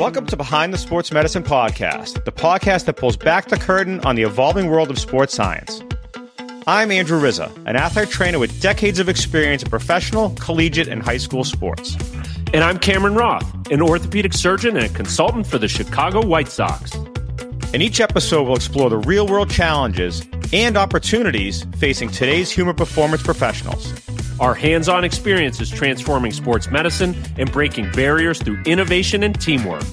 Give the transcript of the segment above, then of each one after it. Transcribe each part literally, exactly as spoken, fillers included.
Welcome to Behind the Sports Medicine Podcast, the podcast that pulls back the curtain on the evolving world of sports science. I'm Andrew Rizza, an athlete trainer with decades of experience in professional, collegiate, and high school sports. And I'm Cameron Roth, an orthopedic surgeon and a consultant for the Chicago White Sox. In each episode, we'll explore the real-world challenges and opportunities facing today's human performance professionals. Our hands-on experience is transforming sports medicine and breaking barriers through innovation and teamwork.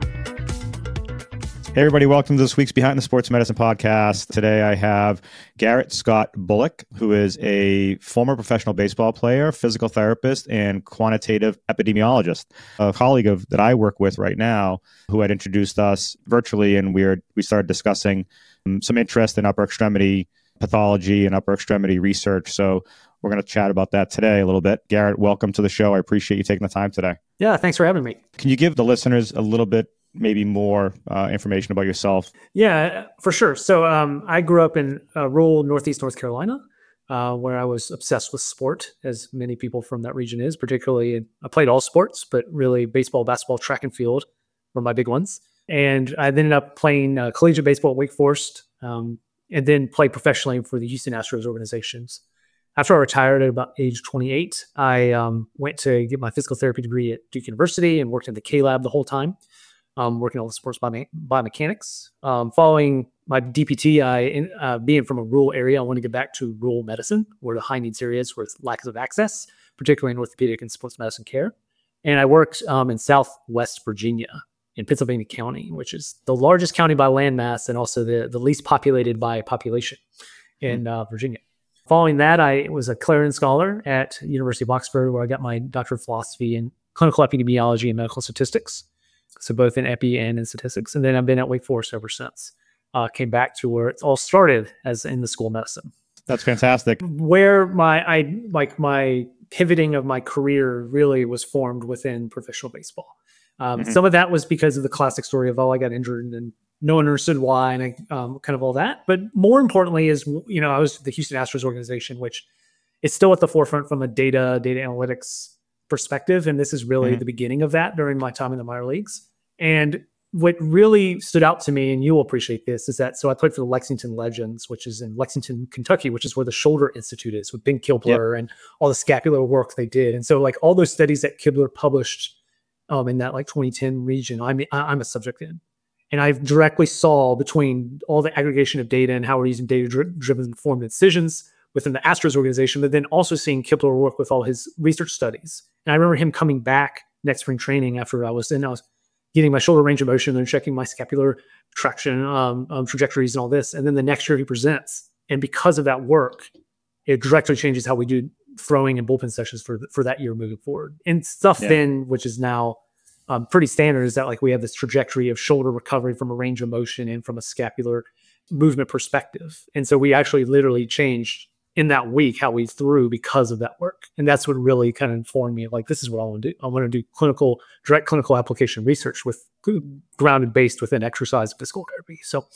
Hey, everybody. Welcome to this week's Behind the Sports Medicine Podcast. Today, I have Garrett Scott Bullock, who is a former professional baseball player, physical therapist, and quantitative epidemiologist, a colleague of that I work with right now, who had introduced us virtually, and we were, we started discussing um, some interest in upper extremity pathology and upper extremity research. So we're going to chat about that today a little bit. Garrett, welcome to the show. I appreciate you taking the time today. Yeah, thanks for having me. Can you give the listeners a little bit maybe more uh, information about yourself? Yeah, for sure. So um, I grew up in uh, rural Northeast North Carolina, uh, where I was obsessed with sport, as many people from that region is, particularly in, I played all sports, but really baseball, basketball, track and field were my big ones. And I ended up playing uh, collegiate baseball at Wake Forest, um, and then played professionally for the Houston Astros organizations. After I retired at about age twenty-eight, I um, went to get my physical therapy degree at Duke University and worked in the K-Lab the whole time. Um, working on the sports biome- biomechanics. Um, following my D P T, I, uh, being from a rural area, I want to get back to rural medicine, where the high needs areas with lack of access, particularly in orthopedic and sports medicine care. And I worked um, in Southwest Virginia, in Pittsylvania County, which is the largest county by landmass and also the, the least populated by population in uh, Virginia. Following that, I was a Clarendon Scholar at University of Oxford, where I got my Doctor of Philosophy in clinical epidemiology and medical statistics. So both in epi and in statistics. And then I've been at Wake Forest ever since. Uh, came back to where it all started, as in the School of Medicine. That's fantastic. Where my I like my pivoting of my career really was formed within professional baseball. Um, Mm-hmm. Some of that was because of the classic story of, oh, I got injured and no one understood why, and I, um, kind of all that. But more importantly is, you know, I was the Houston Astros organization, which is still at the forefront from a data, data analytics perspective. And this is really mm-hmm. the beginning of that during my time in the minor leagues. And what really stood out to me, and you will appreciate this, is that, so I played for the Lexington Legends, which is in Lexington, Kentucky, which is where the Shoulder Institute is with Ben Kibler yep. and all the scapular work they did. And so like all those studies that Kibler published um, in that like twenty ten region, I'm, I'm a subject in. And I directly saw between all the aggregation of data and how we're using data-driven informed decisions within the Astros organization, but then also seeing Kibler work with all his research studies. And I remember him coming back next spring training after I was in, I was getting my shoulder range of motion and checking my scapular traction um, um, trajectories and all this. And then the next year he presents. And because of that work, it directly changes how we do throwing and bullpen sessions for, for that year moving forward. And stuff yeah. then, which is now um, pretty standard, is that like we have this trajectory of shoulder recovery from a range of motion and from a scapular movement perspective. And so we actually literally changed in that week how we threw because of that work. And that's what really kind of informed me, like, this is what I want to do. I want to do clinical, direct clinical application research with grounded based within exercise and physical therapy. So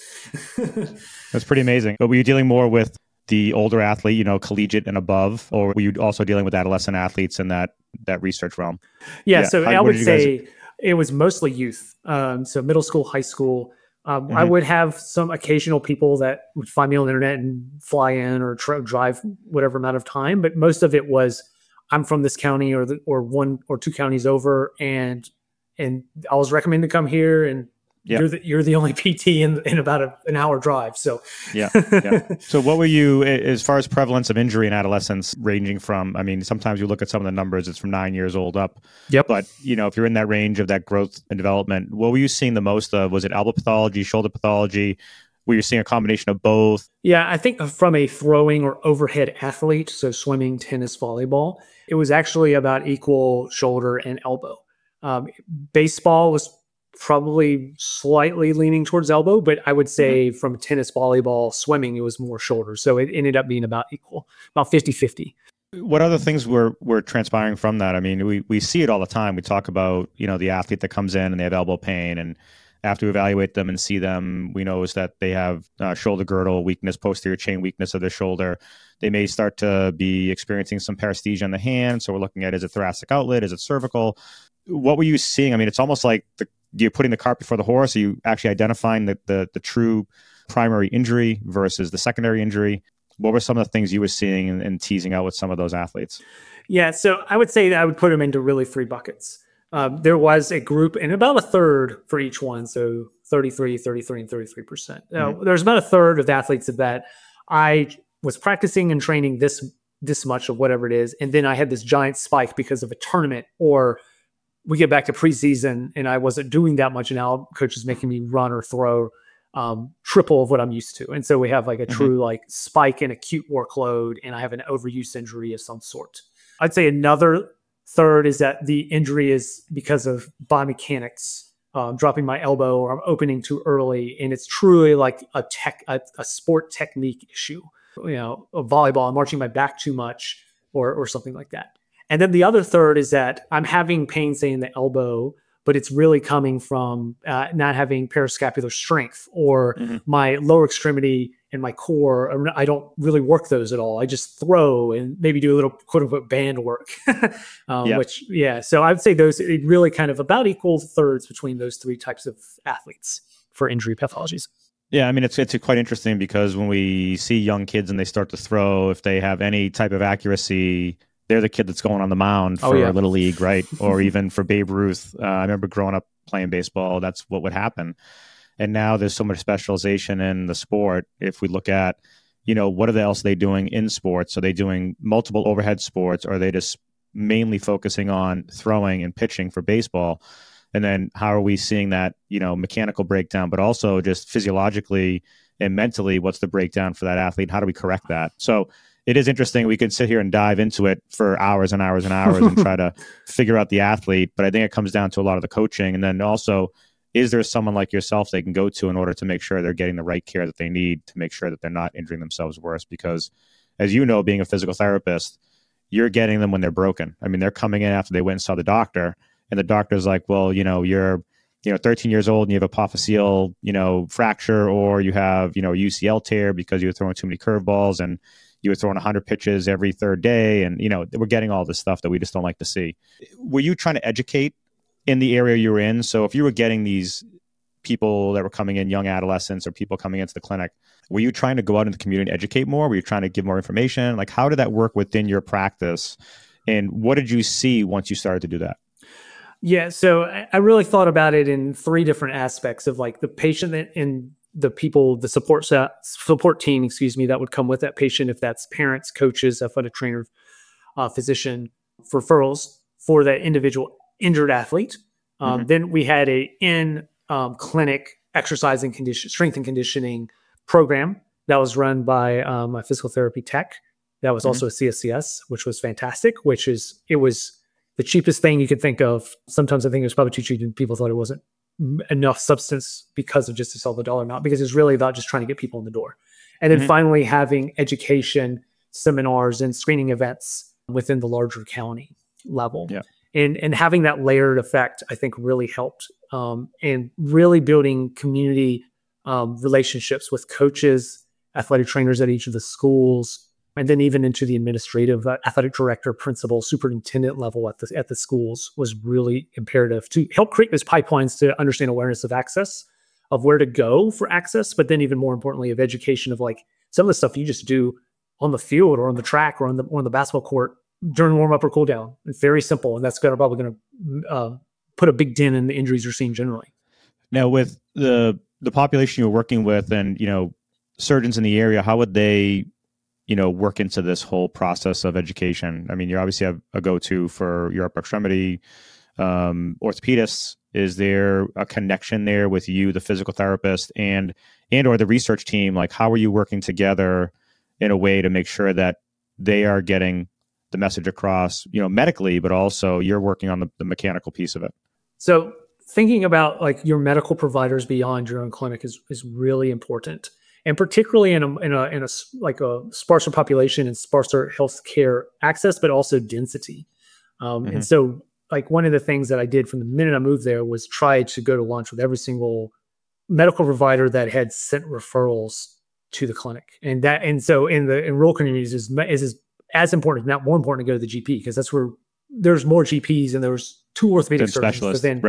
that's pretty amazing. But were you dealing more with the older athlete, you know, collegiate and above, or were you also dealing with adolescent athletes in that, that research realm? Yeah. yeah. So How, I would say guys... it was mostly youth. Um, so middle school, high school. Um, mm-hmm. I would have some occasional people that would find me on the internet and fly in or tr- drive whatever amount of time, but most of it was, I'm from this county or the, or one or two counties over, and and I was recommended to come here, and yep. you're the you're the only P T in in about a, an hour drive. So yeah, yeah. So what were you, as far as prevalence of injury in adolescence, ranging from? I mean, sometimes you look at some of the numbers; it's from nine years old up. Yep. But you know, if you're in that range of that growth and development, what were you seeing the most of? Was it elbow pathology, shoulder pathology? Were you seeing a combination of both? Yeah, I think from a throwing or overhead athlete, so swimming, tennis, volleyball, it was actually about equal shoulder and elbow. Um, baseball was probably slightly leaning towards elbow, but I would say mm-hmm. from tennis, volleyball, swimming, it was more shoulder. So it ended up being about equal, about fifty-fifty. What other things were, were transpiring from that? I mean, we, we see it all the time. We talk about, you know, the athlete that comes in and they have elbow pain, and after we evaluate them and see them, we know is that they have uh, shoulder girdle weakness, posterior chain weakness of the shoulder. They may start to be experiencing some paresthesia in the hand. So we're looking at, is it thoracic outlet? Is it cervical? What were you seeing? I mean, it's almost like the you're putting the cart before the horse? Are you actually identifying the, the, the true primary injury versus the secondary injury? What were some of the things you were seeing and, and teasing out with some of those athletes? Yeah, so I would say that I would put them into really three buckets. Um, there was a group, and about a third for each one, so thirty-three, thirty-three, and thirty-three percent. Now, mm-hmm. There's about a third of the athletes that I was practicing and training this this much of whatever it is, and then I had this giant spike because of a tournament, or we get back to preseason and I wasn't doing that much, and now coach is making me run or throw um, triple of what I'm used to. And so we have like a mm-hmm. true like spike in acute workload, and I have an overuse injury of some sort. I'd say another third is that the injury is because of biomechanics, um, dropping my elbow or I'm opening too early. And it's truly like a tech, a, a sport technique issue, you know, a volleyball, I'm arching my back too much or, or something like that. And then the other third is that I'm having pain, say in the elbow, but it's really coming from uh, not having parascapular strength or mm-hmm. my lower extremity and my core. I don't really work those at all. I just throw and maybe do a little quote unquote band work, um, yep. which, yeah. So I would say those it really kind of about equal thirds between those three types of athletes for injury pathologies. Yeah, I mean, it's it's quite interesting because when we see young kids and they start to throw, if they have any type of accuracy, they're the kid that's going on the mound for oh, yeah. Little League, right? Or even for Babe Ruth. Uh, I remember growing up playing baseball, that's what would happen. And now there's so much specialization in the sport. If we look at, you know, what else are they doing in sports? Are they doing multiple overhead sports? Or are they just mainly focusing on throwing and pitching for baseball? And then how are we seeing that, you know, mechanical breakdown, but also just physiologically and mentally, what's the breakdown for that athlete? How do we correct that? So it is interesting. We could sit here and dive into it for hours and hours and hours and try to figure out the athlete. But I think it comes down to a lot of the coaching. And then also, is there someone like yourself they can go to in order to make sure they're getting the right care that they need to make sure that they're not injuring themselves worse? Because as you know, being a physical therapist, you're getting them when they're broken. I mean, they're coming in after they went and saw the doctor, and the doctor's like, well, you know, you're, you know, thirteen years old and you have a apophyseal, you know, fracture, or you have, you know, a U C L tear because you were throwing too many curveballs and you were throwing one hundred pitches every third day. And, you know, we're getting all this stuff that we just don't like to see. Were you trying to educate in the area you were in? So if you were getting these people that were coming in, young adolescents or people coming into the clinic, were you trying to go out in the community and educate more? Were you trying to give more information? Like, how did that work within your practice? And what did you see once you started to do that? Yeah, so I really thought about it in three different aspects of like the patient and the people, the support set, support team, excuse me, that would come with that patient, if that's parents, coaches, athletic trainer, uh, physician, referrals for that individual injured athlete. Um, mm-hmm. Then we had a in um, clinic exercise and condition, strength and conditioning program that was run by um, a physical therapy tech. That was mm-hmm. also a C S C S, which was fantastic. Which is it was the cheapest thing you could think of. Sometimes I think it was probably too cheap, and people thought it wasn't enough substance because of just to sell the dollar amount, because it's really about just trying to get people in the door. And then mm-hmm. finally having education seminars and screening events within the larger county level. Yeah. And and having that layered effect, I think really helped. Um, and really building community um, relationships with coaches, athletic trainers at each of the schools, and then even into the administrative uh, athletic director, principal, superintendent level at the at the schools was really imperative to help create those pipelines to understand awareness of access, of where to go for access, but then even more importantly of education of like some of the stuff you just do on the field or on the track or on the on the basketball court during warm up or cool down. It's very simple, and that's gonna probably going to uh, put a big dent in the injuries you're seeing generally. Now, with the the population you're working with, and you know surgeons in the area, how would they you know, work into this whole process of education? I mean, you obviously have a go-to for your upper extremity um, orthopedists. Is there a connection there with you, the physical therapist, and and or the research team? Like, how are you working together in a way to make sure that they are getting the message across, you know, medically, but also you're working on the, the mechanical piece of it? So thinking about like your medical providers beyond your own clinic is is really important. And particularly in a, in a, in a, like a sparser population and sparser healthcare access, but also density. Um, mm-hmm. And so like one of the things that I did from the minute I moved there was try to go to lunch with every single medical provider that had sent referrals to the clinic. And that, and so in the, in rural communities is, is, is as important, if not more important, to go to the G P, because that's where there's more G Ps and there's two orthopedic surgeons, specialists, but then right.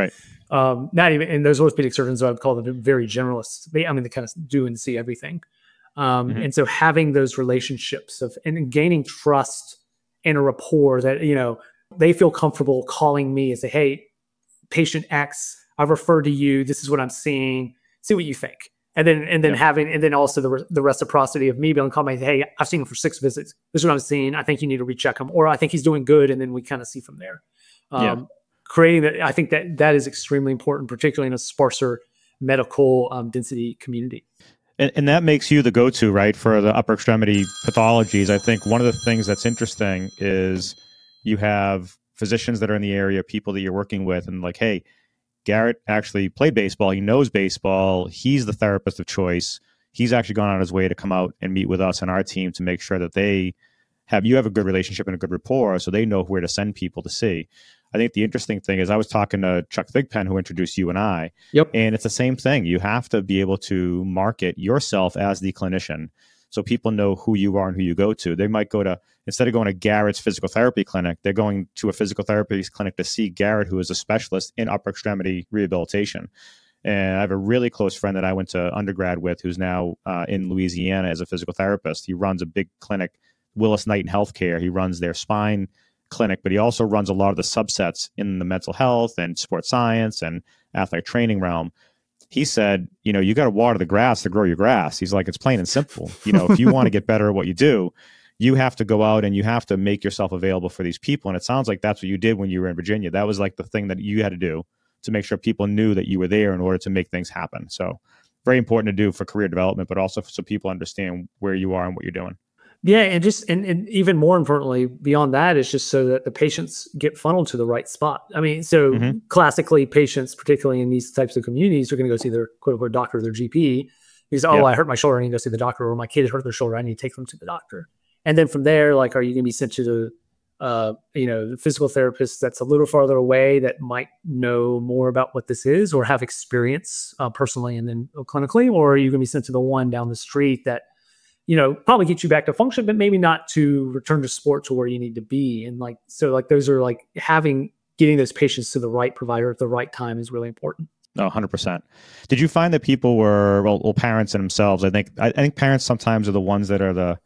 Um, not even, and those orthopedic surgeons, I would call them very generalists. They, I mean, they kind of do and see everything. Um, Mm-hmm. And so having those relationships of and gaining trust and a rapport that, you know, they feel comfortable calling me and say, hey, patient X, I've referred to you. This is what I'm seeing. See what you think. And then, and then Yeah. having, and then also the re- the reciprocity of me being able to call me, hey, I've seen him for six visits. This is what I'm seeing. I think you need to recheck him, or I think he's doing good. And then we kind of see from there. Um, Yeah. Creating that, I think that that is extremely important, particularly in a sparser medical um, density community. And, and that makes you the go-to, right, for the upper extremity pathologies. I think one of the things that's interesting is you have physicians that are in the area, people that you're working with, and like, hey, Garrett actually played baseball. He knows baseball. He's the therapist of choice. He's actually gone on his way to come out and meet with us and our team to make sure that they have, you have a good relationship and a good rapport, so they know where to send people to see. I think the interesting thing is I was talking to Chuck Thigpen, who introduced you and I, Yep. and it's the same thing. You have to be able to market yourself as the clinician so people know who you are and who you go to. They might go to, instead of going to Garrett's physical therapy clinic, they're going to a physical therapy clinic to see Garrett, who is a specialist in upper extremity rehabilitation. And I have a really close friend that I went to undergrad with who's now uh, in Louisiana as a physical therapist. He runs a big clinic, Willis Knighton Healthcare. He runs their spine clinic, but he also runs a lot of the subsets in the mental health and sports science and athletic training realm. He said, you know, you got to water the grass to grow your grass. He's like, it's plain and simple. You know, if you want to get better at what you do, you have to go out and you have to make yourself available for these people. And it sounds like that's what you did when you were in Virginia. That was like the thing that you had to do to make sure people knew that you were there in order to make things happen. So very important to do for career development, but also so people understand where you are and what you're doing. Yeah, and just and, and even more importantly, beyond that, is just so that the patients get funneled to the right spot. I mean, so Mm-hmm. classically, patients, particularly in these types of communities, are going to go see their quote unquote doctor or their G P because oh, Yeah. I hurt my shoulder, I need to go see the doctor, or my kid hurt their shoulder, I need to take them to the doctor. And then from there, like, are you going to be sent to the uh, you know, the physical therapist that's a little farther away that might know more about what this is or have experience uh, personally and then clinically, or are you going to be sent to the one down the street that, you know, probably get you back to function, but maybe not to return to sport to where you need to be. And like, so like those are like having, getting those patients to the right provider at the right time is really important. Oh, one hundred percent. Did you find that people were, well, well parents and themselves, I think, I, I think parents sometimes are the ones that are the,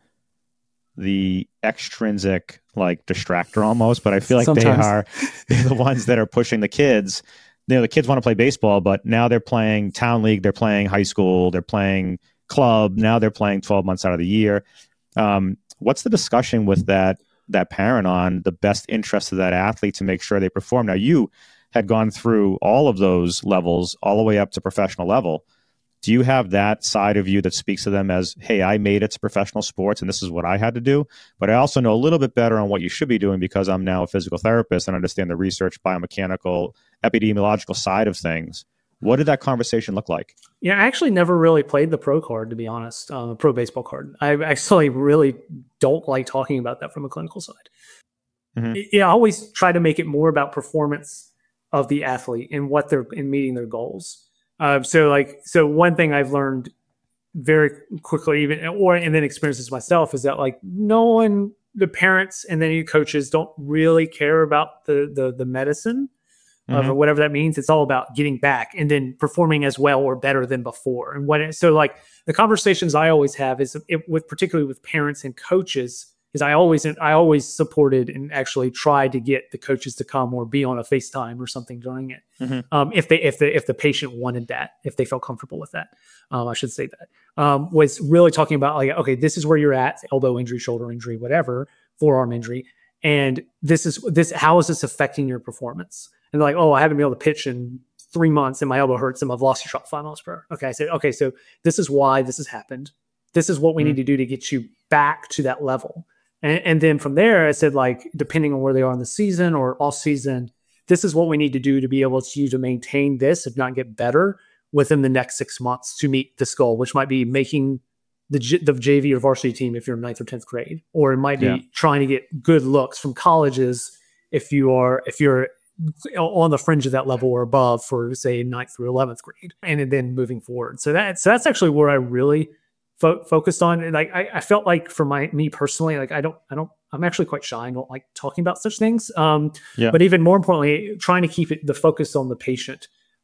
the extrinsic like distractor almost, but I feel like Sometimes. they are, they're the ones that are pushing the kids. You know, the kids want to play baseball, but now they're playing town league, they're playing high school, they're playing club. Now they're playing twelve months out of the year. Um, what's the discussion with that that parent on the best interest of that athlete to make sure they perform? Now, you had gone through all of those levels all the way up to professional level. Do you have that side of you that speaks to them as, hey, I made it to professional sports and this is what I had to do, but I also know a little bit better on what you should be doing because I'm now a physical therapist and understand the research, biomechanical, epidemiological side of things? What did that conversation look like? Yeah, I actually never really played the pro card, to be honest, um, a pro baseball card. I actually really don't like talking about that from a clinical side. Mm-hmm. Yeah, I always try to make it more about performance of the athlete and what they're in meeting their goals. Uh, so like, so one thing I've learned very quickly, even, or, and then experiences myself, is that like no one, the parents and then you coaches don't really care about the, the, the medicine. Mm-hmm. Or whatever that means. It's all about getting back and then performing as well or better than before. And what so like the conversations I always have is it, with particularly with parents and coaches is I always I always supported and actually tried to get the coaches to come or be on a FaceTime or something during it. Mm-hmm. Um, if they if the if the patient wanted that, if they felt comfortable with that, um, I should say that um, was really talking about like, okay, this is where you're at: elbow injury, shoulder injury, whatever, forearm injury, and this is this. How is this affecting your performance? And they're like, oh, I haven't been able to pitch in three months and my elbow hurts and my velocity shot five miles per hour. Okay, I said, okay, so this is why this has happened. This is what we mm-hmm. need to do to get you back to that level. And, and then from there, I said, like, depending on where they are in the season or off season, this is what we need to do to be able to, to maintain this, if not get better, within the next six months to meet this goal, which might be making the, G- the J V or varsity team if you're in ninth or tenth grade, or it might be yeah. trying to get good looks from colleges if you are if you're on the fringe of that level or above for say ninth through eleventh grade, and then moving forward. So that's so that's actually where I really fo- focused on. And like I, I felt like for my me personally, like I don't I don't I'm actually quite shy. I don't like talking about such things. Um, yeah. But even more importantly, trying to keep it the focus on the patient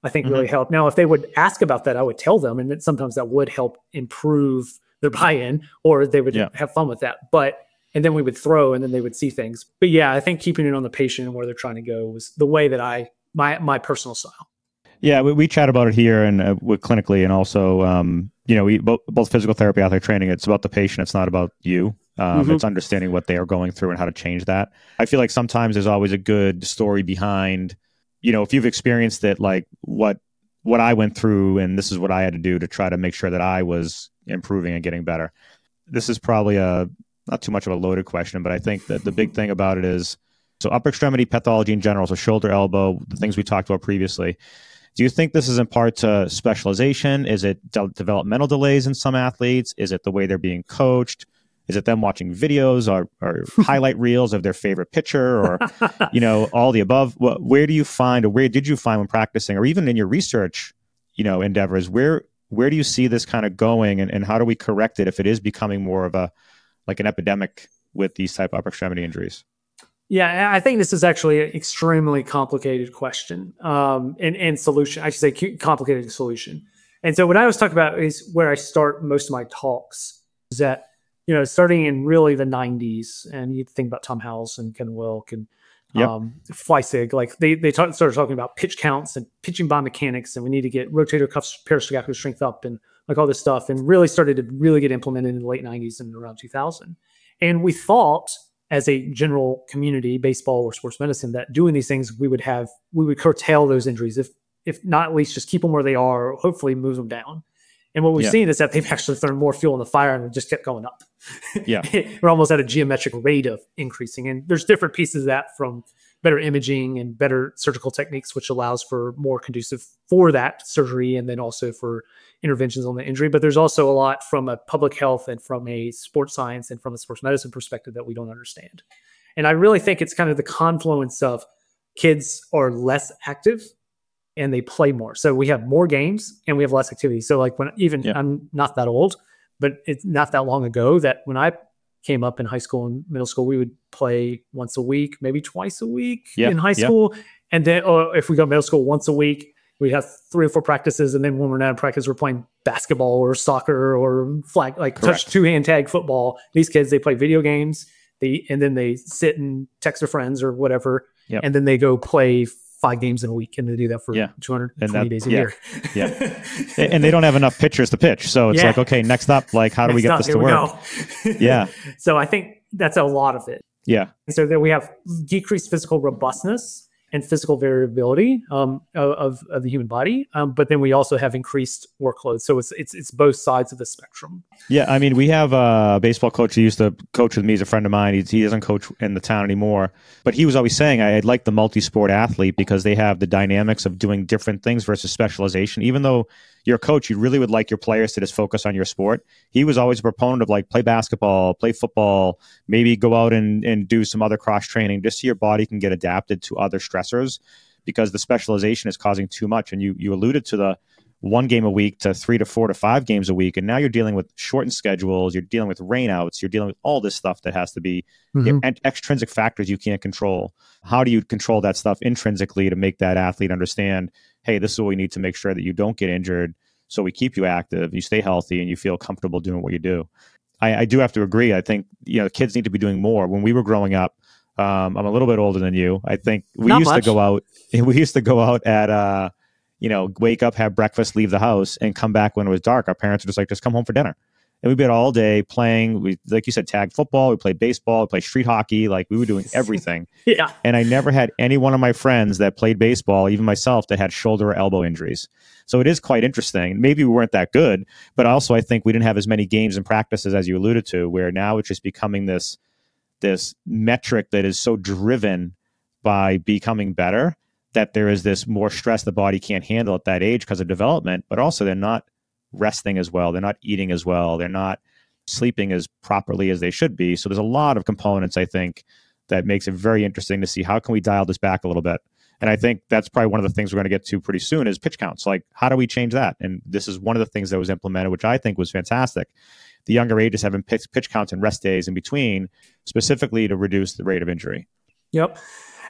I think Mm-hmm. really helped. Now, if they would ask about that, I would tell them, and then sometimes that would help improve their buy-in, or they would Yeah. have fun with that. But and then we would throw, and then they would see things. But yeah, I think keeping it on the patient and where they're trying to go was the way that I my my personal style. Yeah, we, we chat about it here and uh, with clinically, and also, um, you know, we both, both physical therapy, athletic training. It's about the patient. It's not about you. Um, Mm-hmm. It's understanding what they are going through and how to change that. I feel like sometimes there's always a good story behind, you know, if you've experienced it, like what what I went through, and this is what I had to do to try to make sure that I was improving and getting better. This is probably a not too much of a loaded question, but I think that the big thing about it is, so upper extremity pathology in general, so shoulder, elbow, the things we talked about previously. Do you think this is in part to specialization? Is it de- developmental delays in some athletes? Is it the way they're being coached? Is it them watching videos or, or highlight reels of their favorite pitcher, or, you know, all the above? What, where do you find, or where did you find when practicing, or even in your research, you know, endeavors, where where do you see this kind of going, and, and how do we correct it if it is becoming more of a, like an epidemic with these type of upper extremity injuries? Yeah, I think this is actually an extremely complicated question um, and, and solution. I should say cu- complicated solution. And so what I was talking about is where I start most of my talks is that, you know, starting in really the nineties, and you think about Tom Howells and Ken Wilk and Yep. um, Fleissig, like they they talk, started talking about pitch counts and pitching biomechanics, and we need to get rotator cuff peristaltic strength up and like all this stuff, and really started to really get implemented in the late nineties and around two thousand. And we thought, as a general community, baseball or sports medicine, that doing these things, we would have, we would curtail those injuries, if if not at least just keep them where they are, or hopefully move them down. And what we've Yeah. seen is that they've actually thrown more fuel in the fire, and it just kept going up. Yeah. We're almost at a geometric rate of increasing. And there's different pieces of that, from better imaging and better surgical techniques, which allows for more conducive for that surgery, and then also for interventions on the injury. But there's also a lot from a public health and from a sports science and from a sports medicine perspective that we don't understand. And I really think it's kind of the confluence of kids are less active and they play more. So we have more games and we have less activity. So like when even Yeah. I'm not that old, but it's not that long ago that when I came up in high school and middle school, we would play once a week, maybe twice a week Yeah. in high Yeah. school. And then, or if we go middle school once a week, we'd have three or four practices. And then when we're not in practice, we're playing basketball or soccer or flag, like Correct. touch two hand tag football. These kids, they play video games. They, and then they sit and text their friends or whatever. Yep. And then they go play five games in a week, and they do that for Yeah. two hundred twenty And that- days a yeah. year. Yeah. And and they don't have enough pitchers to pitch. So it's Yeah. like, okay, next up, like, how do we Next get up, this here to we work? go. Yeah. So I think that's a lot of it. Yeah. So that we have decreased physical robustness and physical variability um, of, of the human body, um, but then we also have increased workload. So it's it's it's both sides of the spectrum. Yeah, I mean, we have a baseball coach who used to coach with me. He's a friend of mine. He, he doesn't coach in the town anymore. But he was always saying, I'd like the multi-sport athlete because they have the dynamics of doing different things versus specialization. Even though you're a coach, you really would like your players to just focus on your sport. He was always a proponent of like play basketball, play football, maybe go out and, and do some other cross training just so your body can get adapted to other stressors, because the specialization is causing too much. And you you alluded to the one game a week to three to four to five games a week. And now you're dealing with shortened schedules. You're dealing with rainouts. You're dealing with all this stuff that has to be Mhm. and extrinsic factors you can't control. How do you control that stuff intrinsically to make that athlete understand, hey, this is what we need to make sure that you don't get injured, so we keep you active, you stay healthy, and you feel comfortable doing what you do. I, I do have to agree. I think, you know, kids need to be doing more. When we were growing up, um, I'm a little bit older than you. I think we Not used much. to go out. We used to go out at, uh, you know, wake up, have breakfast, leave the house, and come back when it was dark. Our parents were just like, just come home for dinner. And we'd be out all day playing. We, like you said, tag football. We played baseball. We played street hockey. Like, we were doing everything. Yeah. And I never had any one of my friends that played baseball, even myself, that had shoulder or elbow injuries. So it is quite interesting. Maybe we weren't that good, but also I think we didn't have as many games and practices as you alluded to, where now it's just becoming this this metric that is so driven by becoming better that there is this more stress the body can't handle at that age because of development, but also they're not resting as well. They're not eating as well. They're not sleeping as properly as they should be. So there's a lot of components, I think, that makes it very interesting to see how can we dial this back a little bit. And I think that's probably one of the things we're going to get to pretty soon is pitch counts. Like, how do we change that? And this is one of the things that was implemented, which I think was fantastic. The younger ages having pitch, pitch counts and rest days in between, specifically to reduce the rate of injury. Yep.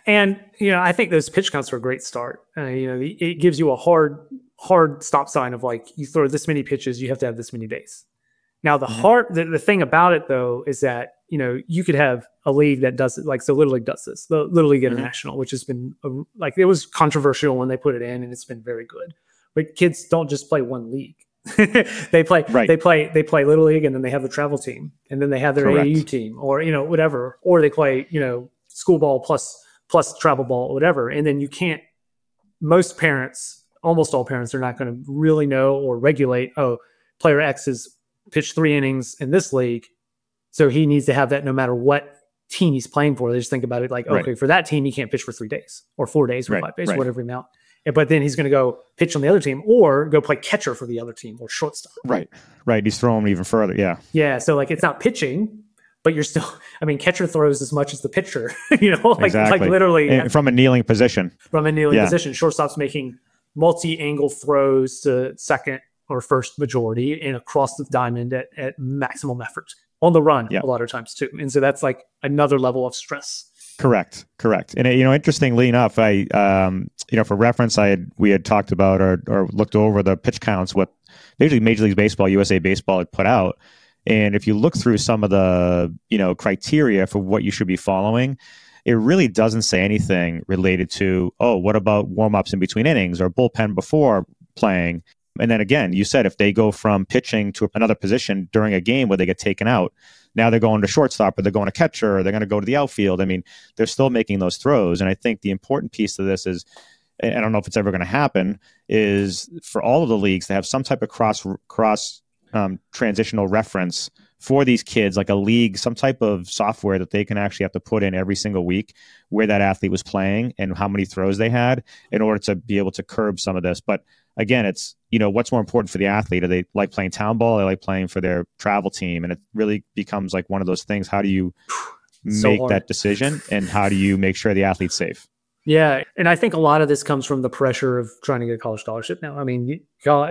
And, you know, I think those pitch counts are a great start. Uh, you know, it gives you a hard, hard stop sign of like, you throw this many pitches, you have to have this many days. Now, the mm-hmm. hard, the, the thing about it, though, is that, you know, you could have a league that does it, like, so Little League does this, the Little League mm-hmm. International, which has been, a, like, it was controversial when they put it in, and it's been very good. But kids don't just play one league. they play, right. they play, they play Little League, and then they have the travel team, and then they have their Correct. A A U team, or, you know, whatever, or they play, you know, school ball plus, plus travel ball, or whatever. And then you can't, most parents, almost all parents are not going to really know or regulate, oh, player X is pitched three innings in this league, so he needs to have that no matter what team he's playing for. They just think about it like, okay, right. for that team, he can't pitch for three days or four days or right. five days, right. whatever amount. But then he's going to go pitch on the other team or go play catcher for the other team or shortstop. Right, right. He's throwing even further, yeah. Yeah, so like it's not pitching, but you're still, I mean, catcher throws as much as the pitcher, you know, like, exactly. like literally. And from a kneeling position. From a kneeling yeah. position. Shortstop's making multi-angle throws to second or first majority and across the diamond at, at maximum effort on the run yeah. a lot of times too. And so that's like another level of stress. Correct. Correct. And, you know, interestingly enough, I, um, you know, for reference, I had, we had talked about or, or looked over the pitch counts, what basically Major League Baseball, U S A Baseball had put out. And if you look through some of the, you know, criteria for what you should be following, it really doesn't say anything related to, oh, what about warm-ups in between innings or bullpen before playing? And then again, you said if they go from pitching to another position during a game where they get taken out, now they're going to shortstop or they're going to catcher or they're going to go to the outfield. I mean, they're still making those throws. And I think the important piece of this is, and I don't know if it's ever going to happen, is for all of the leagues to have some type of cross cross um, transitional reference for these kids, like a league, some type of software that they can actually have to put in every single week where that athlete was playing and how many throws they had in order to be able to curb some of this. But again, it's, you know, what's more important for the athlete? Are they like playing town ball? Are they like playing for their travel team? And it really becomes like one of those things. How do you so make hard. that decision, and how do you make sure the athlete's safe? Yeah. And I think a lot of this comes from the pressure of trying to get a college scholarship now. I mean,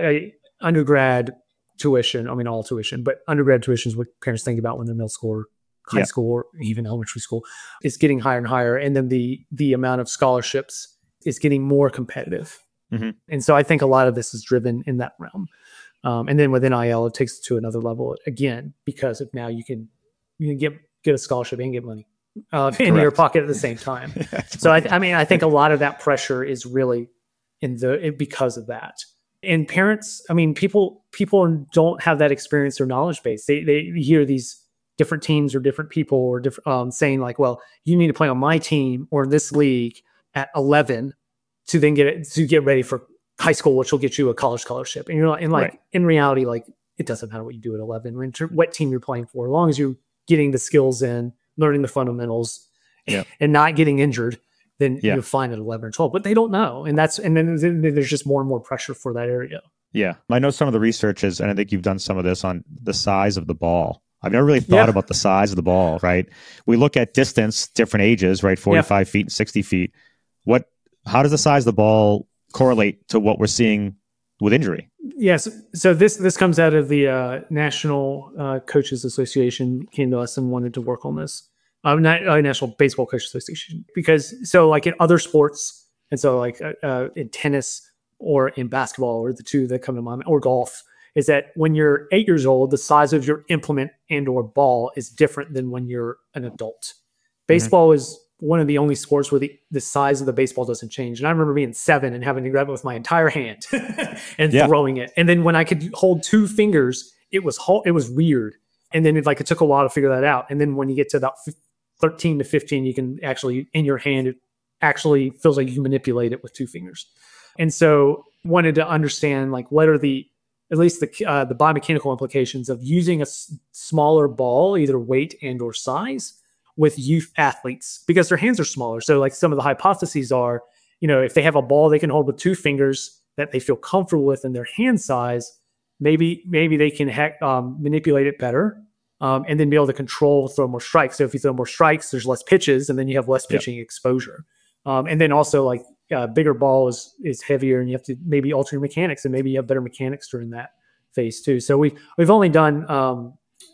undergrad tuition, I mean, all tuition, but undergrad tuition is what parents think about when they're middle school or high yeah. school or even elementary school. It's getting higher and higher. And then the the amount of scholarships is getting more competitive. Mm-hmm. And so I think a lot of this is driven in that realm. Um, and then with N I L, it takes it to another level again, because of now you can you can get get a scholarship and get money uh, in your pocket at the same time. yeah, so I, I mean, I think a lot of that pressure is really in the because of that. And parents, I mean, people people don't have that experience or knowledge base. They they hear these different teams or different people or different um, saying like, well, you need to play on my team or this league at eleven. To then get it to get ready for high school, which will get you a college scholarship. And you're like, and like right. in reality, like it doesn't matter what you do at eleven, what team you're playing for, as long as you're getting the skills in, learning the fundamentals, yeah. and not getting injured, then yeah. you're fine at eleven or twelve. But they don't know, and that's and then, then there's just more and more pressure for that area. Yeah, I know some of the research is, and I think you've done some of this on the size of the ball. I've never really thought yeah. about the size of the ball. Right? We look at distance, different ages, right? forty-five yeah. feet and sixty feet. What How does the size of the ball correlate to what we're seeing with injury? Yes. So this this comes out of the uh, National uh, Coaches Association came to us and wanted to work on this. Uh, not, uh, National Baseball Coaches Association. Because so like in other sports, and so like uh, uh, in tennis or in basketball, or the two that come to mind, or golf, is that when you're eight years old, the size of your implement and or ball is different than when you're an adult. Baseball mm-hmm. is one of the only sports where the, the size of the baseball doesn't change. And I remember being seven and having to grab it with my entire hand and yeah. throwing it. And then when I could hold two fingers, it was it was weird. And then it, like it took a while to figure that out. And then when you get to about thirteen to fifteen, you can actually, in your hand, it actually feels like you can manipulate it with two fingers. And so wanted to understand like what are the, at least the uh, the biomechanical implications of using a s- smaller ball, either weight and or size, with youth athletes, because their hands are smaller. So like some of the hypotheses are, you know, if they have a ball they can hold with two fingers that they feel comfortable with in their hand size, maybe maybe they can ha- um, manipulate it better um, and then be able to control, throw more strikes. So if you throw more strikes, there's less pitches and then you have less pitching yep. exposure. Um, and then also like uh, bigger ball is is heavier and you have to maybe alter your mechanics, and maybe you have better mechanics during that phase too. So we've, we've only done um,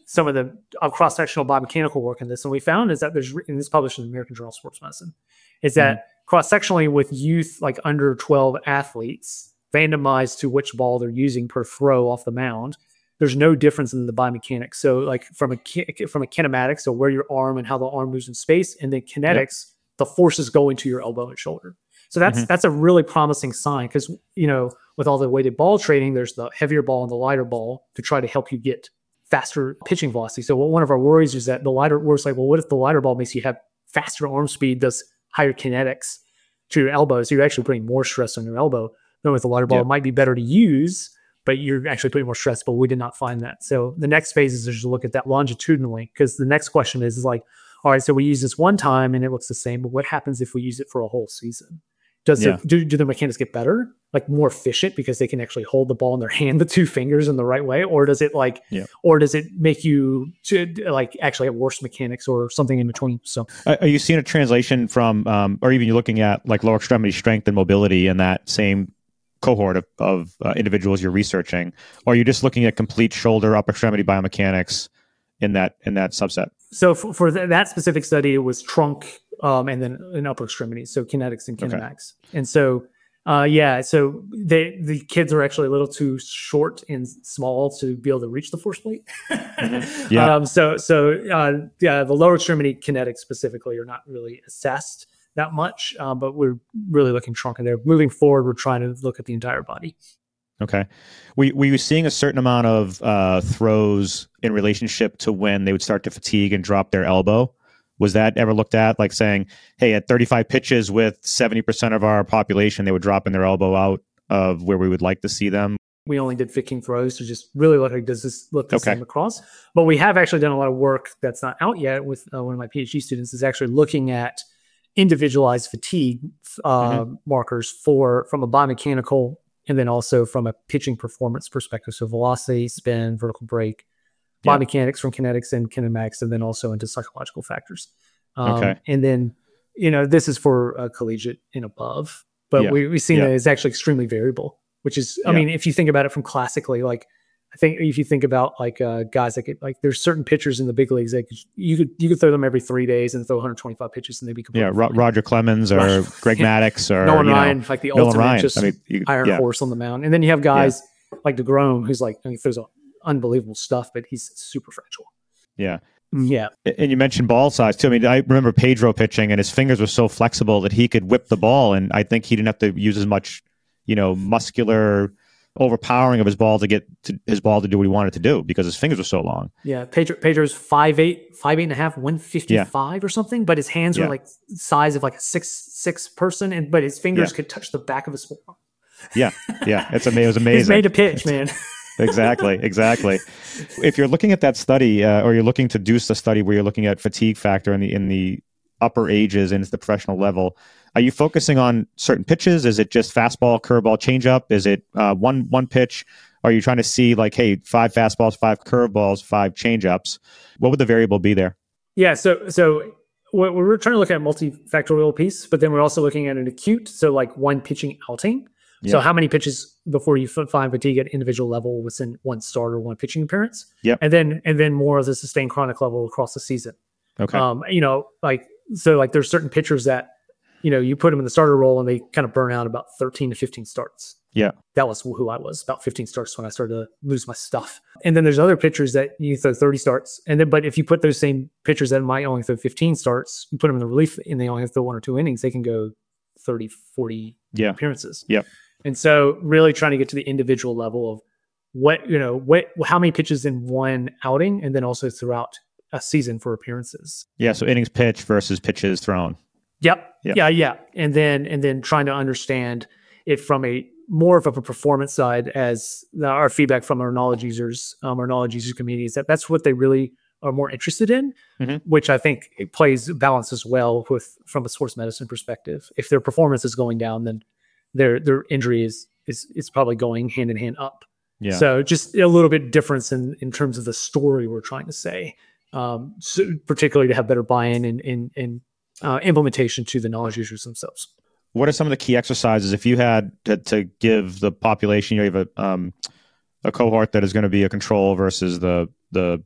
some of the uh, cross-sectional biomechanical work in this, and we found is that there's, and this is published in the American Journal of Sports Medicine, is that mm-hmm. cross-sectionally with youth, like under twelve athletes, randomized to which ball they're using per throw off the mound, there's no difference in the biomechanics. So like from a from a kinematics, so where your arm and how the arm moves in space, and then kinetics, yep. the forces going to your elbow and shoulder. So that's mm-hmm. that's a really promising sign, because, you know, with all the weighted ball training, there's the heavier ball and the lighter ball to try to help you get faster pitching velocity. So one of our worries is that the lighter, we're like, well, what if the lighter ball makes you have faster arm speed, does higher kinetics to your elbow? So you're actually putting more stress on your elbow. Then with the lighter ball, yep. it might be better to use, but you're actually putting more stress, but we did not find that. So the next phase is just to look at that longitudinally, because the next question is, is like, all right, so we use this one time and it looks the same, but what happens if we use it for a whole season? Does yeah. it, do, do the mechanics get better, like more efficient because they can actually hold the ball in their hand, the two fingers in the right way? Or does it like, yeah. or does it make you to like actually have worse mechanics or something in between? So are you seeing a translation from, um, or even you're looking at like lower extremity strength and mobility in that same cohort of, of uh, individuals you're researching, or are you just looking at complete shoulder, upper extremity biomechanics in that in that subset? So for, for th- that specific study, it was trunk um, and then in upper extremities, so kinetics and kinematics. Okay. And so, uh, yeah, so they, the kids are actually a little too short and small to be able to reach the force plate. mm-hmm. Yeah. Um, so so uh, yeah, the lower extremity kinetics specifically are not really assessed that much, uh, but we're really looking trunk in there. Moving forward, we're trying to look at the entire body. Okay. We, were you seeing a certain amount of uh, throws in relationship to when they would start to fatigue and drop their elbow? Was that ever looked at? Like saying, hey, at thirty-five pitches with seventy percent of our population, they would drop in their elbow out of where we would like to see them? We only did fifteen throws to just really look like, does this look the okay. same across? But we have actually done a lot of work that's not out yet with uh, one of my PhD students, is actually looking at individualized fatigue uh, mm-hmm. markers for from a biomechanical and then also from a pitching performance perspective. So velocity, spin, vertical break, yeah. biomechanics from kinetics and kinematics, and then also into psychological factors. Um, okay. And then, you know, this is for uh, collegiate and above, but yeah. we, we've seen yeah. that it's actually extremely variable, which is, I yeah. mean, if you think about it from classically, like, I think if you think about like uh, guys that get like, there's certain pitchers in the big leagues that could, you could you could throw them every three days and throw one hundred twenty-five pitches and they'd be completely yeah. Ro- Roger Clemens or Roger. Greg Maddux or Nolan you know, Ryan, like the Nolan ultimate Ryan. just I mean, you, iron yeah. horse on the mound. And then you have guys yeah. like DeGrom, who's like, I mean, he throws unbelievable stuff, but he's super fragile. Yeah. Yeah. And you mentioned ball size too. I mean, I remember Pedro pitching and his fingers were so flexible that he could whip the ball, and I think he didn't have to use as much, you know, muscular overpowering of his ball to get to his ball to do what he wanted to do because his fingers were so long. Yeah. Pedro, Pedro's five eight, five eight and a half, one fifty-five yeah. or something, but his hands yeah. were like size of like a six six person, and but his fingers yeah. could touch the back of his forearm. Yeah. Yeah. It's amazing. It was amazing. He's made to pitch, man. Exactly. Exactly. If you're looking at that study, uh, or you're looking to do a study where you're looking at fatigue factor in the in the upper ages and it's the professional level, are you focusing on certain pitches? Is it just fastball, curveball, changeup? Is it uh, one one pitch? Are you trying to see like, hey, five fastballs, five curveballs, five changeups? What would the variable be there? Yeah. So so we're, we're trying to look at a multifactorial piece, but then we're also looking at an acute. So like one pitching outing. Yeah. So how many pitches before you find fatigue at individual level within one start or one pitching appearance? Yep. And then and then more of the sustained chronic level across the season. Okay. Um, you know, like so like there's certain pitchers that, you know, you put them in the starter role and they kind of burn out about thirteen to fifteen starts. Yeah. That was who I was, about fifteen starts when I started to lose my stuff. And then there's other pitchers that you throw thirty starts. And then, but if you put those same pitchers that might only throw fifteen starts, you put them in the relief and they only have to throw one or two innings, they can go thirty, forty yeah. appearances. Yeah. And so really trying to get to the individual level of what, you know, what, how many pitches in one outing, and then also throughout a season for appearances. Yeah. So innings pitched versus pitches thrown. Yep. yep. Yeah. Yeah. And then, and then trying to understand it from a more of a performance side, as the, our feedback from our knowledge users, um, our knowledge user community is that that's what they really are more interested in, mm-hmm. which I think it plays balance as well with, from a sports medicine perspective. If their performance is going down, then their, their injury is, is, is probably going hand in hand up. Yeah. So just a little bit difference in, in terms of the story we're trying to say, um, so particularly to have better buy-in and, and, and uh, implementation to the knowledge users themselves. What are some of the key exercises if you had to, to give the population, you have a, um, a cohort that is going to be a control versus the, the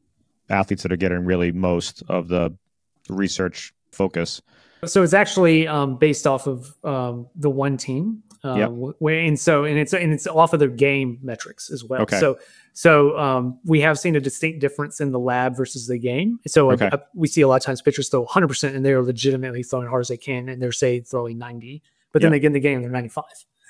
athletes that are getting really most of the research focus? So it's actually um, based off of um, the one team. Uh, Yep. w- and so and it's and it's off of their game metrics as well. Okay. So so um, we have seen a distinct difference in the lab versus the game. So Okay. uh, we see a lot of times pitchers throw one hundred percent and they're legitimately throwing hard as they can, and they're say throwing ninety, but then Yep. they get in the game and they're ninety-five.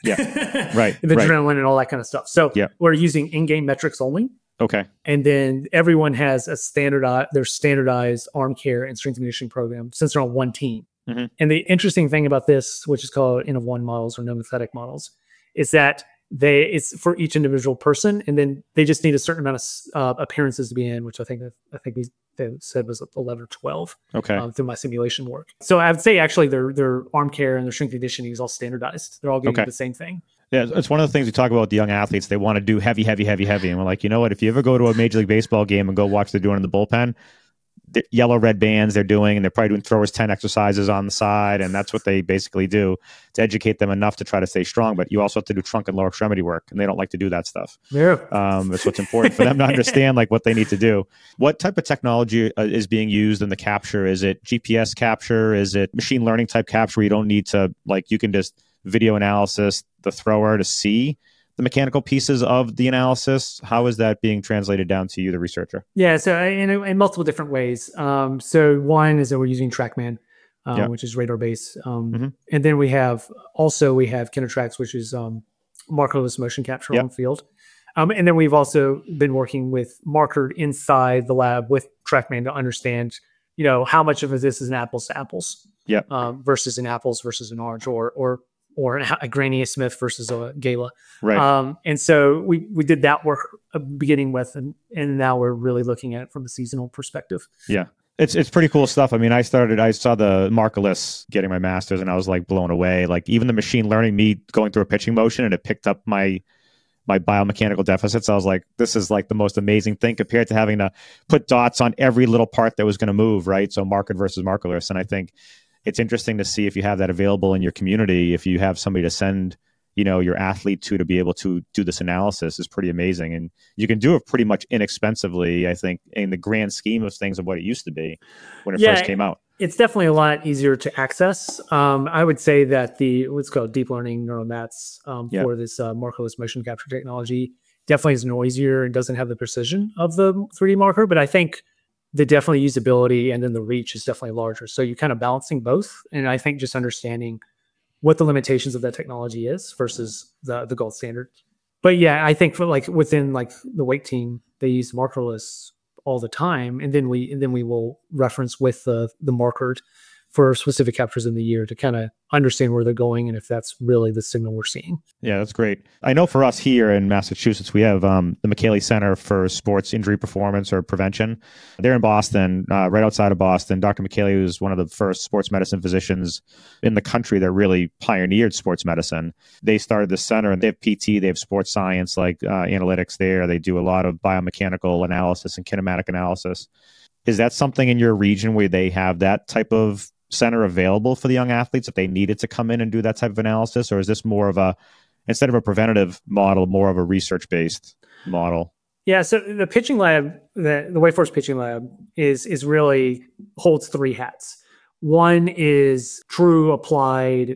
Yeah. Right. The right. adrenaline and all that kind of stuff. So Yep. we're using in-game metrics only. Okay. And then everyone has a standardized, their standardized arm care and strength and conditioning program since they're on one team. Mhm. And the interesting thing about this, which is called N of one models or nomothetic models, is that they it's for each individual person, and then they just need a certain amount of uh, appearances to be in, which I think I think we they said was eleven or twelve Okay. um, through my simulation work. So I would say actually their their arm care and their strength and conditioning is all standardized. They're all getting Okay. the same thing. Yeah, it's one of the things we talk about with the young athletes. They want to do heavy, heavy, heavy, heavy. And we're like, you know what? If you ever go to a Major League Baseball game and go watch what they're doing in the bullpen, the yellow, red bands they're doing, and they're probably doing throwers ten exercises on the side. And that's what they basically do to educate them enough to try to stay strong. But you also have to do trunk and lower extremity work, and they don't like to do that stuff. Yeah. Um, that's what's important for them to understand, like what they need to do. What type of technology uh, is being used in the capture? Is it G P S capture? Is it machine learning type capture where you don't need to, like, you can just video analysis the thrower to see the mechanical pieces of the analysis? How is that being translated down to you, the researcher? Yeah, so in, in multiple different ways. Um, so one is that we're using TrackMan, um, Yeah. which is radar based, um, Mhm. and then we have also we have Kinetrax, which is um, markerless motion capture Yeah. on field, um, and then we've also been working with Marker inside the lab with TrackMan to understand, you know, how much of this is an apples to apples, Yeah. um, versus an apples versus an orange, or or or a Granny Smith versus a Gala. Right. Um, and so we we did that work uh, beginning with, and, and now we're really looking at it from a seasonal perspective. Yeah. It's it's pretty cool stuff. I mean, I started, I saw the markerless getting my master's, and I was like blown away. Like even the machine learning, me going through a pitching motion, and it picked up my my biomechanical deficits. I was like, this is like the most amazing thing compared to having to put dots on every little part that was going to move, right? So markered versus markerless. And I think it's interesting to see if you have that available in your community. If you have somebody to send, you know, your athlete to to be able to do this analysis is pretty amazing. And you can do it pretty much inexpensively, I think, in the grand scheme of things of what it used to be when it Yeah, first came out. It's definitely a lot easier to access. Um, I would say that the what's called deep learning neural nets um, Yeah. for this uh, markerless motion capture technology definitely is noisier and doesn't have the precision of the three D marker, but I think the definitely usability and then the reach is definitely larger. So you're kind of balancing both. And I think just understanding what the limitations of that technology is versus the the gold standard. But yeah, I think for like within like the weight team, they use markerless all the time, and then we and then we will reference with the the markered for specific captures in the year to kind of understand where they're going and if that's really the signal we're seeing. Yeah, that's great. I know for us here in Massachusetts, we have um, the McKaylee Center for Sports Injury Performance or Prevention. They're in Boston, uh, right outside of Boston. Doctor McKaylee was one of the first sports medicine physicians in the country that really pioneered sports medicine. They started this center, and they have P T, they have sports science, like uh, analytics there. They do a lot of biomechanical analysis and kinematic analysis. Is that something in your region where they have that type of center available for the young athletes if they needed to come in and do that type of analysis? Or is this more of a, instead of a preventative model, more of a research-based model? Yeah, so the pitching lab, the, the Wayforce pitching lab is is really holds three hats. One is true applied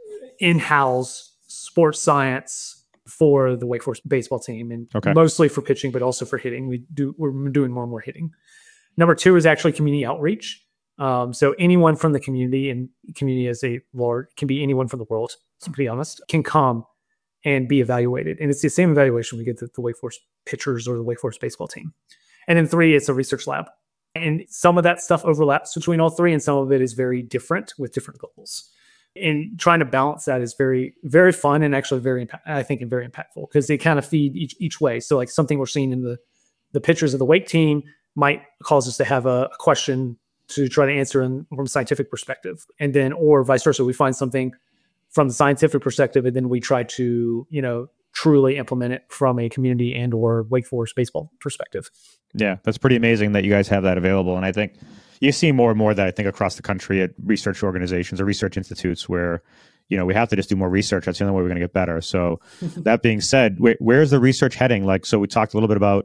in-house sports science for the Wake Forest baseball team, and Okay. mostly for pitching, but also for hitting. We do we're doing more and more hitting. Number two is actually community outreach. Um, so anyone from the community, and community as a large can be anyone from the world, to be honest, can come and be evaluated. And it's the same evaluation we get to the Wake Forest pitchers or the Wake Forest baseball team. And then three, it's a research lab. And some of that stuff overlaps between all three, and some of it is very different with different goals. And trying to balance that is very, very fun and actually very, impa- I think, and very impactful because they kind of feed each each way. So like something we're seeing in the the pitchers of the Wake team might cause us to have a, a question to try to answer in, from a scientific perspective, and then or vice versa. We find something from the scientific perspective, and then we try to, you know, truly implement it from a community and or Wake Forest baseball perspective. Yeah, that's pretty amazing that you guys have that available. And I think you see more and more that I think across the country at research organizations or research institutes where, you know, we have to just do more research. That's the only way we're going to get better. So that being said, where, where's the research heading? Like, so we talked a little bit about,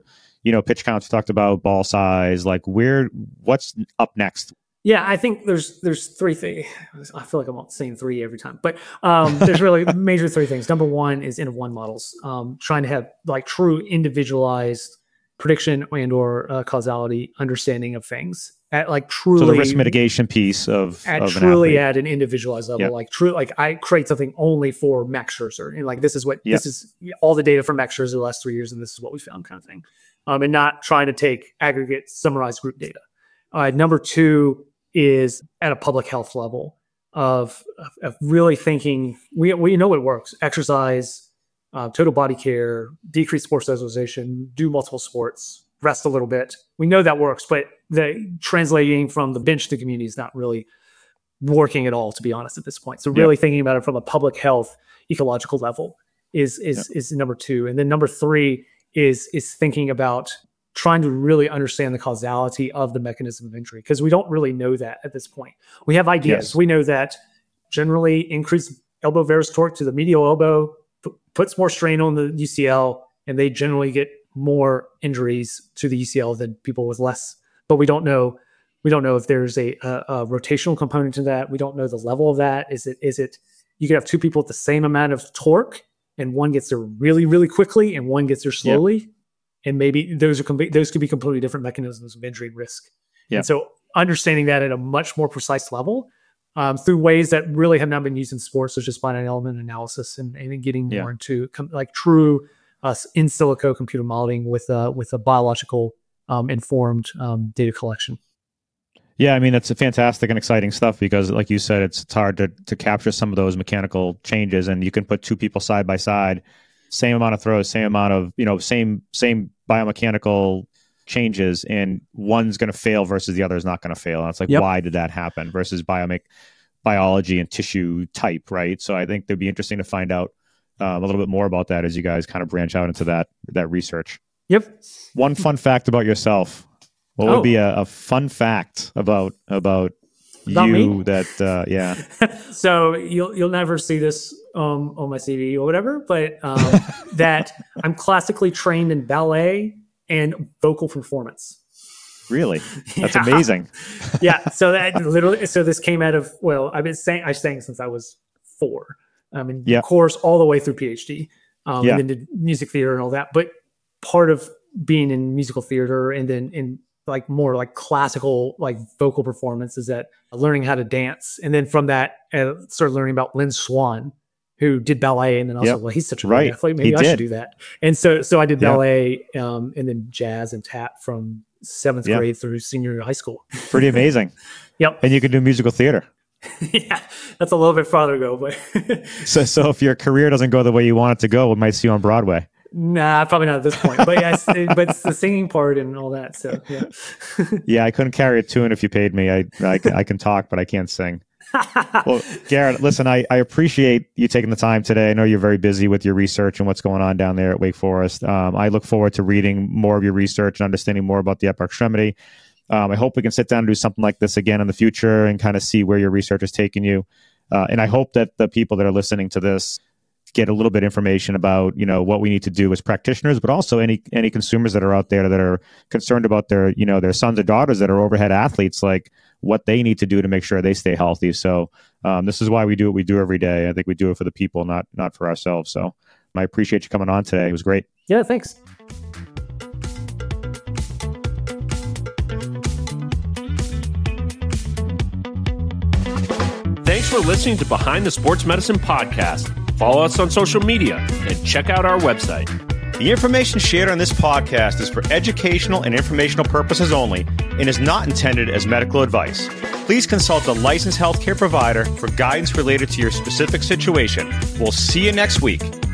you know, pitch counts, talked about ball size, like where, what's up next? Yeah, I think there's there's three things. I feel like I'm saying three every time, but um, there's really major three things. Number one is N of one models, um, trying to have like true individualized prediction and or uh, causality understanding of things at like truly. So the risk mitigation piece of at of truly an at an individualized level, Yep. like true. Like I create something only for Max Scherzer, and like this is what Yep. this is all the data from Max Scherzer the last three years, and this is what we found, kind of thing. Um, and not trying to take aggregate summarized group data. Uh, number two is at a public health level of, of, of really thinking, we, we know it works. Exercise, uh, total body care, decrease sports socialization, do multiple sports, rest a little bit. We know that works, but the translating from the bench to community is not really working at all, to be honest, at this point. So really Yep. thinking about it from a public health, ecological level is, is, Yep. is number two. And then number three is, is thinking about trying to really understand the causality of the mechanism of injury, because we don't really know that at this point. We have ideas. Yes. We know that generally increased elbow varus torque to the medial elbow p- puts more strain on the U C L, and they generally get more injuries to the U C L than people with less. But we don't know. We don't know if there's a, a, a rotational component to that. We don't know the level of that. Is it? Is it? You could have two people with the same amount of torque, and one gets there really, really quickly, and one gets there slowly. Yep. And maybe those are com- those could be completely different mechanisms of injury and risk. Yeah. And so understanding that at a much more precise level um, through ways that really have not been used in sports, such as finite element analysis and, and getting Yeah. more into com- like true uh, in silico computer modeling with uh, with a biological um, informed um, data collection. Yeah, I mean, it's a fantastic and exciting stuff because, like you said, it's, it's hard to to capture some of those mechanical changes, and you can put two people side by side, same amount of throws, same amount of, you know, same same biomechanical changes, and one's going to fail versus the other is not going to fail. And it's like, Yep. why did that happen versus biomech biology and tissue type, right? So I think it'd be interesting to find out um, a little bit more about that as you guys kind of branch out into that that research. Yep. One fun fact about yourself. What Oh. would be a, a fun fact about about, About you me? that uh, yeah. So you'll you'll never see this um, on my C V or whatever, but um, that I'm classically trained in ballet and vocal performance. Really? That's Yeah. amazing. Yeah. So that literally, so this came out of, well, I've been saying, I sang since I was four. I mean, Yeah. of course, all the way through PhD, um, Yeah. and then did music theater and all that. But part of being in musical theater and then in like more like classical, like vocal performance is that learning how to dance. And then from that, I started learning about Lynn Swan, who did ballet. And then also, Yep. well, he's such a Right. great athlete. Maybe He I should did. do that. And so, so I did Yeah. ballet um, and then jazz and tap from seventh Yeah. grade through senior year of high school. Pretty amazing. Yep. And you can do musical theater. Yeah, that's a little bit farther ago, but So so if your career doesn't go the way you want it to go, we might see you on Broadway. nah, probably not at this point. But yes, it, but it's the singing part and all that. So yeah. Yeah, I couldn't carry a tune if you paid me. I I, can- I can talk, but I can't sing. Well, Garrett, listen, I, I appreciate you taking the time today. I know you're very busy with your research and what's going on down there at Wake Forest. Um, I look forward to reading more of your research and understanding more about the upper extremity. Um, I hope we can sit down and do something like this again in the future and kind of see where your research is taking you. Uh, and I hope that the people that are listening to this get a little bit of information about, you know, what we need to do as practitioners, but also any any consumers that are out there that are concerned about their, you know, their sons or daughters that are overhead athletes, like what they need to do to make sure they stay healthy. So um, this is why we do what we do every day. I think we do it for the people, not not for ourselves. So I appreciate you coming on today. It was great. Yeah, thanks. Thanks for listening to Behind the Sports Medicine Podcast. Follow us on social media and check out our website. The information shared on this podcast is for educational and informational purposes only and is not intended as medical advice. Please consult a licensed healthcare provider for guidance related to your specific situation. We'll see you next week.